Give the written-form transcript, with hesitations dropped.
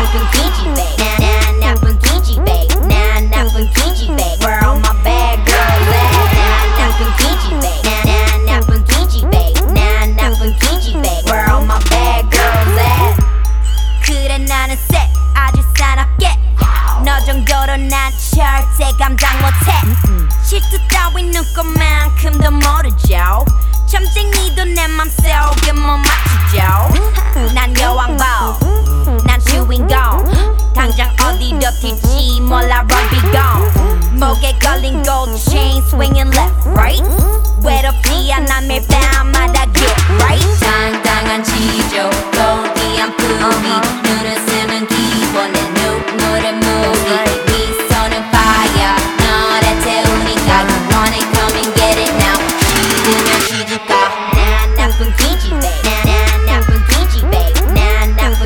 나쁜 기집애 난 나쁜 기집애 난 나쁜 기집애 Where all my bad girls at 난 나쁜 기집애 난 나쁜 기집애 난 나쁜 기집애 Where all my bad girls at 그래 나는 쎄 아주 사납게 너 정도로 난 절대 감당 못해 실수 따윈 눈꽃만큼도 모르죠 점쟁이도 내 맘속에 못 맞추죠 난 여왕벌 난 주인공 당장 어디로 튈지 몰라 run be gone 목에 걸린 gold chain swinging left right 외롭지 않아 매일 밤마다 get right 당당한 지조 거대한 품위